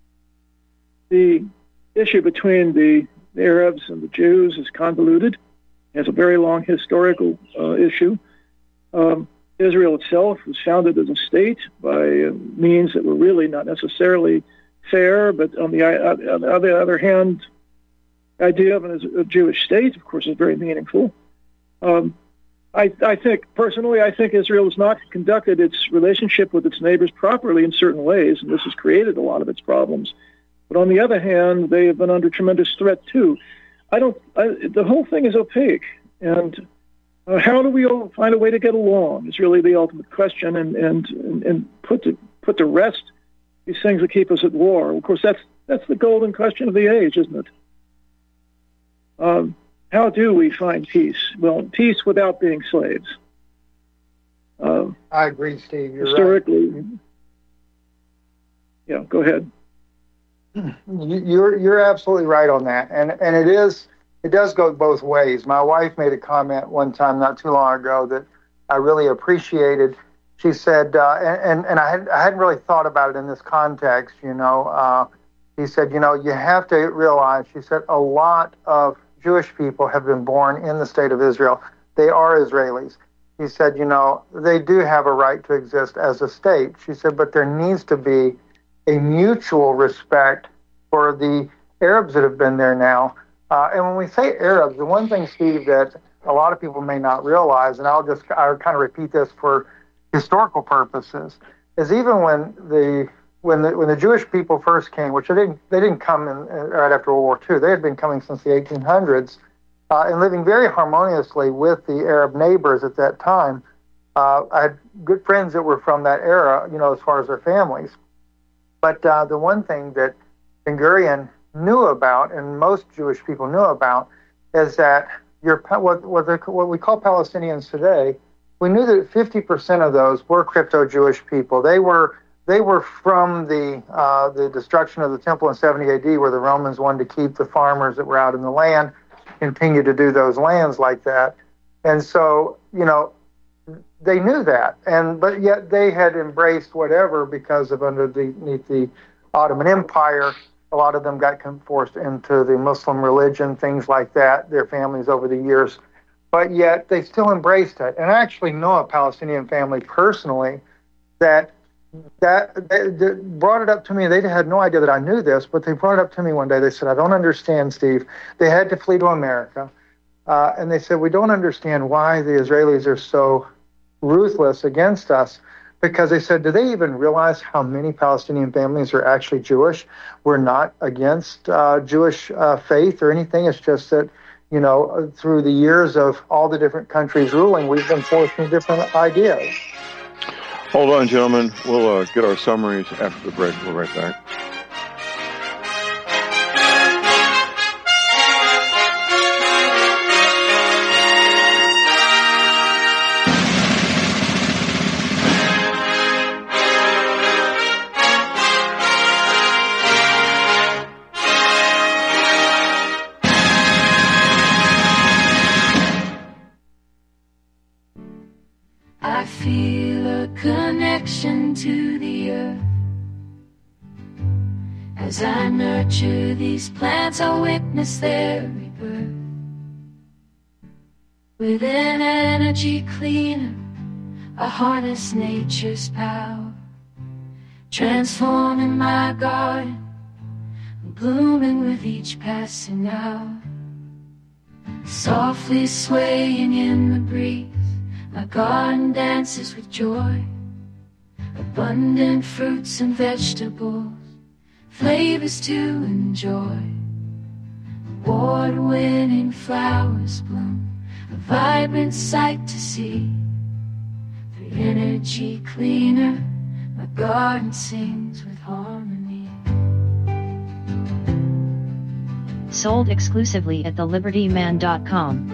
the issue between the, the Arabs and the Jews is convoluted. It has a very long historical uh, issue. Um, Israel itself was founded as a state by uh, means that were really not necessarily fair, but on the, uh, on the other hand, the idea of a Jewish state, of course, is very meaningful. Um, I, I think, personally, I think Israel has not conducted its relationship with its neighbors properly in certain ways, and this has created a lot of its problems. But on the other hand, they have been under tremendous threat, too. I don't, I, the whole thing is opaque, and uh, how do we all find a way to get along is really the ultimate question, and, and, and, and put, to, put to rest these things that keep us at war. Of course, that's that's the golden question of the age, isn't it? Um, how do we find peace? Well, peace without being slaves. Uh, I agree, Steve. You're historically, right. Yeah, go ahead. You're you're absolutely right on that, and and it is it does go both ways. My wife made a comment one time not too long ago that I really appreciated. She said, uh, and, and I, had, I hadn't really thought about it in this context, you know. Uh, he said, you know, you have to realize, she said, a lot of Jewish people have been born in the state of Israel. They are Israelis. He said, you know, they do have a right to exist as a state. She said, but there needs to be a mutual respect for the Arabs that have been there now. Uh, and when we say Arabs, the one thing, Steve, that a lot of people may not realize, and I'll just I'll kind of repeat this for historical purposes, is even when the when the when the Jewish people first came, which they didn't they didn't come in uh, right after World War Two. They had been coming since the eighteen hundreds uh, and living very harmoniously with the Arab neighbors at that time. Uh, I had good friends that were from that era, you know, as far as their families. But uh, the one thing that Ben Gurion knew about, and most Jewish people knew about, is that your what what, what we call Palestinians today. We knew that fifty percent of those were crypto-Jewish people. They were they were from the uh, the destruction of the temple in seventy A D, where the Romans wanted to keep the farmers that were out in the land, continue to do those lands like that. And so, you know, they knew that, and but yet they had embraced whatever because of underneath the Ottoman Empire. A lot of them got forced into the Muslim religion, things like that. Their families over the years but yet they still embraced it. And I actually know a Palestinian family personally that that they, they brought it up to me. They had no idea that I knew this, but they brought it up to me one day. They said, I don't understand, Steve. They had to flee to America. Uh, and they said, we don't understand why the Israelis are so ruthless against us. Because they said, do they even realize how many Palestinian families are actually Jewish? We're not against uh, Jewish uh, faith or anything. It's just that, you know, through the years of all the different countries ruling, we've been forced into different ideas. Hold on, gentlemen. We'll uh, get our summaries after the break. We'll be right back. I feel a connection to the earth. As I nurture these plants, I witness their rebirth. With an energy cleaner, I harness nature's power, transforming my garden, blooming with each passing hour. Softly swaying in the breeze, my garden dances with joy. Abundant fruits and vegetables, flavors to enjoy. Award-winning flowers bloom, a vibrant sight to see. The energy cleaner, my garden sings with harmony. Sold exclusively at the liberty man dot com.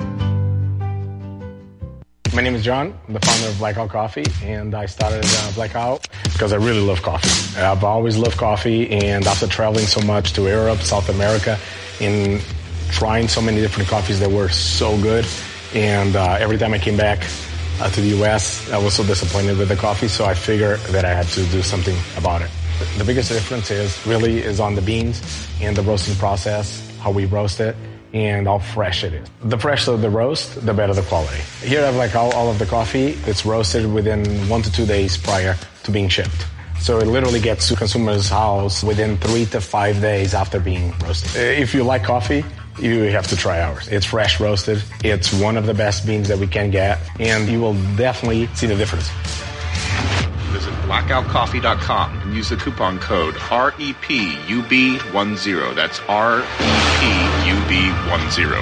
My name is John. I'm the founder of Blackout Coffee, and I started uh, Blackout because I really love coffee. I've always loved coffee, and after traveling so much to Europe, South America, and trying so many different coffees that were so good, and uh, every time I came back uh, to the U S, I was so disappointed with the coffee, so I figured that I had to do something about it. The biggest difference is really is on the beans and the roasting process, how we roast it, and how fresh it is. The fresher the roast, the better the quality. Here I have like all, all of the coffee. It's roasted within one to two days prior to being shipped. So it literally gets to consumer's house within three to five days after being roasted. If you like coffee, you have to try ours. It's fresh roasted. It's one of the best beans that we can get, and you will definitely see the difference. Visit blackout coffee dot com and use the coupon code R E P U B ten. That's R E P U B ten.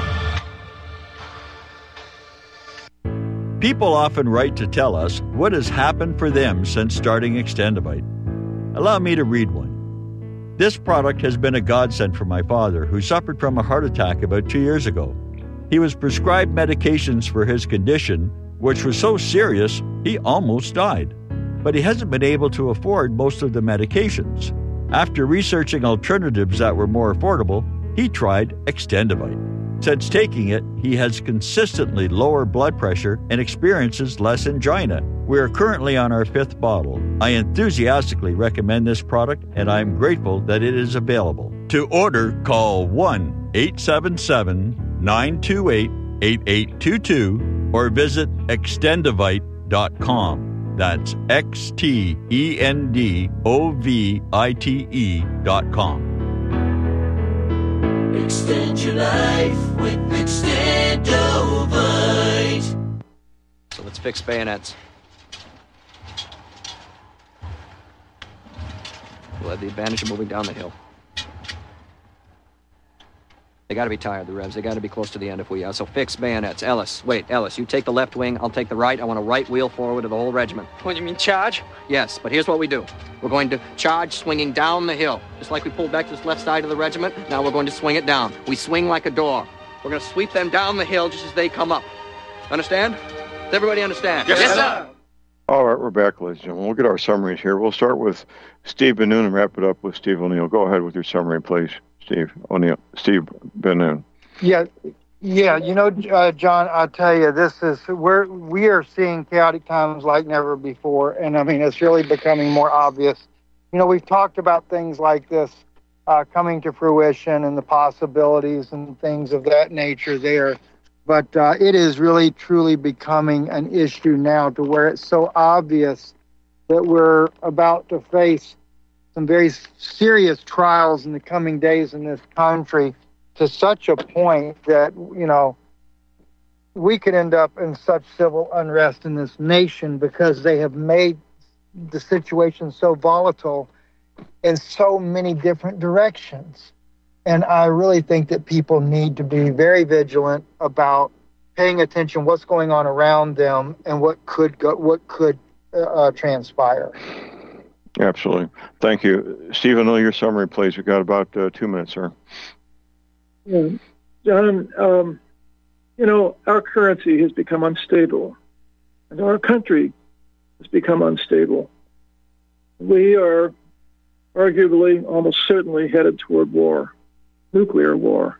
People often write to tell us what has happened for them since starting Extendivite. Allow me to read one. This product has been a godsend for my father, who suffered from a heart attack about two years ago. He was prescribed medications for his condition, which was so serious he almost died. But he hasn't been able to afford most of the medications. After researching alternatives that were more affordable, he tried Extendivite. Since taking it, he has consistently lower blood pressure and experiences less angina. We are currently on our fifth bottle. I enthusiastically recommend this product, and I am grateful that it is available. To order, call one eight seven seven, nine two eight, eight eight two two or visit extendivite dot com. That's X T E N D O V I T E dot com. Extend your life with Extendivite. So let's fix bayonets. We'll have the advantage of moving down the hill. They got to be tired, the revs. They got to be close to the end if we are. So fix bayonets. Ellis, wait, Ellis, you take the left wing. I'll take the right. I want a right wheel forward of the whole regiment. What, you mean charge? Yes, but here's what we do. We're going to charge swinging down the hill. Just like we pulled back to this left side of the regiment, now we're going to swing it down. We swing like a door. We're going to sweep them down the hill just as they come up. Understand? Does everybody understand? Yes, yes sir. All right, we're back, ladies and gentlemen. We'll get our summaries here. We'll start with Steve Ben-Nun and wrap it up with Steve O'Neill. Go ahead with your summary, please, Steve O'Neill. Steve Ben-Nun. Yeah, yeah. You know, uh, John, I tell you, this is we're we are seeing chaotic times like never before, and I mean, it's really becoming more obvious. You know, we've talked about things like this uh, coming to fruition and the possibilities and things of that nature there, But uh, it is really, truly becoming an issue now to where it's so obvious that we're about to face some very serious trials in the coming days in this country, to such a point that, you know, we could end up in such civil unrest in this nation because they have made the situation so volatile in so many different directions. And I really think that people need to be very vigilant about paying attention what's going on around them and what could go, what could uh, transpire. Absolutely. Thank you. Stephen, your summary, please. We've got about uh, two minutes, sir. Yeah. John, um, you know, our currency has become unstable, and our country has become unstable. We are arguably, almost certainly headed toward war, nuclear war.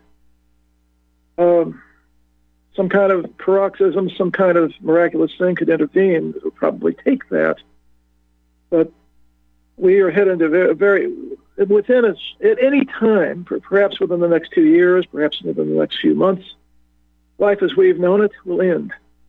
Um, some kind of paroxysm, some kind of miraculous thing could intervene. It would probably take that. But we are headed into very, very within us, at any time, perhaps within the next two years, perhaps within the next few months, life as we've known it will end.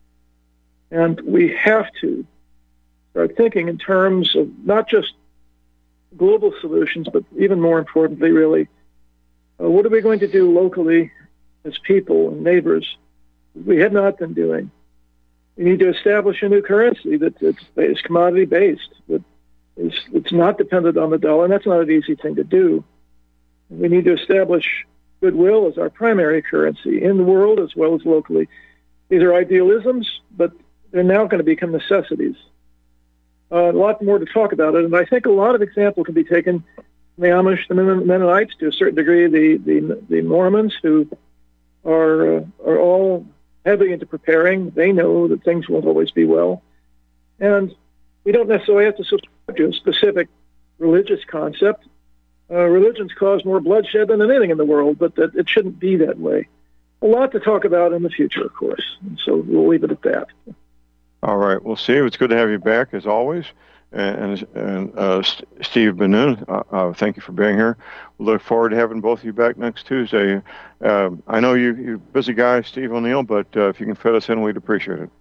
And we have to start thinking in terms of not just global solutions, but even more importantly, really, uh, what are we going to do locally as people and neighbors we have not been doing? We need to establish a new currency that is commodity-based, that is it's not dependent on the dollar, and that's not an easy thing to do. We need to establish goodwill as our primary currency in the world as well as locally. These are idealisms, but they're now going to become necessities. Uh, a lot more to talk about it, and I think a lot of example can be taken from the Amish, the Mennonites, to a certain degree, the the, the Mormons, who are uh, are all heavily into preparing. They know that things won't always be well, and we don't necessarily have to subscribe to a specific religious concept. Uh, religions cause more bloodshed than anything in the world, but that it shouldn't be that way. A lot to talk about in the future, of course, and so we'll leave it at that. All right. Well, Steve, it's good to have you back, as always. And, and uh, Steve Ben-Nun, uh, uh, thank you for being here. We look forward to having both of you back next Tuesday. Um, I know you, you're a busy guy, Steve O'Neill, but uh, if you can fit us in, we'd appreciate it.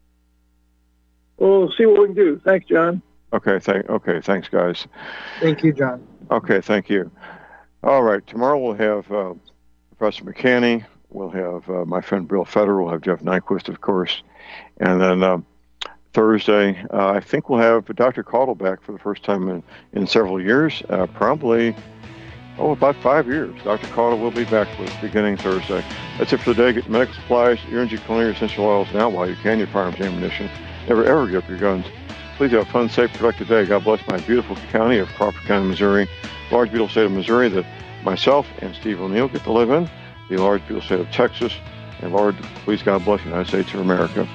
We'll see what we can do. Thanks, John. Okay. Thank. Okay. Thanks, guys. Thank you, John. Okay. Thank you. All right. Tomorrow we'll have uh, Professor McCanney. We'll have uh, my friend Bill Federer. We'll have Jeff Nyquist, of course. And then uh, Thursday, uh, I think we'll have Doctor Caudle back for the first time in, in several years, uh, probably, oh, about five years. Doctor Caudle will be back with us beginning Thursday. That's it for the day. Get medical supplies, your energy, culinary, essential oils now while you can, your firearms ammunition. Never, ever give up your guns. Please have a fun, safe, productive day. God bless my beautiful county of Crawford County, Missouri, large, beautiful state of Missouri that myself and Steve O'Neill get to live in, the large, beautiful state of Texas, and Lord, please, God bless the United States of America.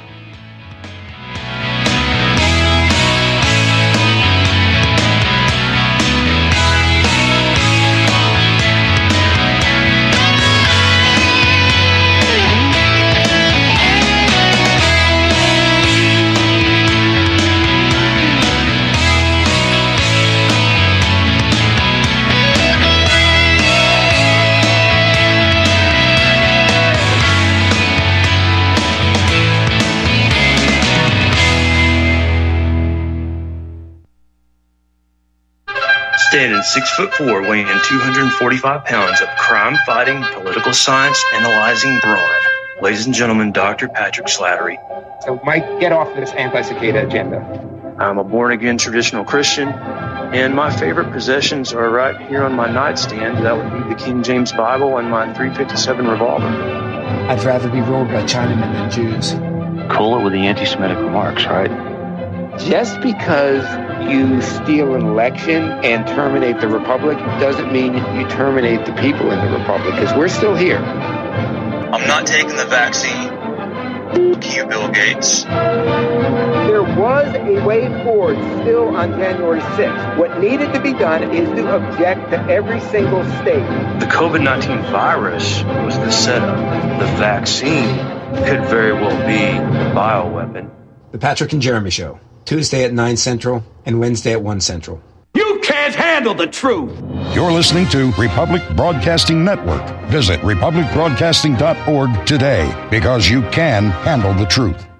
Standing six foot four, weighing two hundred forty-five pounds of crime-fighting, political science analyzing brawn. Ladies and gentlemen, Doctor Patrick Slattery. So, Mike, get off this anti-cicada agenda. I'm a born-again traditional Christian, and my favorite possessions are right here on my nightstand. That would be the King James Bible and my three fifty-seven revolver. I'd rather be ruled by Chinamen than Jews. Cool it with the anti-Semitic remarks, right? Just because you steal an election and terminate the republic doesn't mean you terminate the people in the republic, because we're still here. I'm not taking the vaccine. F*** you, Bill Gates. There was a way forward still on January sixth. What needed to be done is to object to every single state. The COVID nineteen virus was the setup. The vaccine could very well be the bioweapon. The Patrick and Jeremy Show, Tuesday at nine Central and Wednesday at one Central. You can't can't handle the truth. You're listening to Republic Broadcasting Network. Visit republic broadcasting dot org today, because you can handle the truth.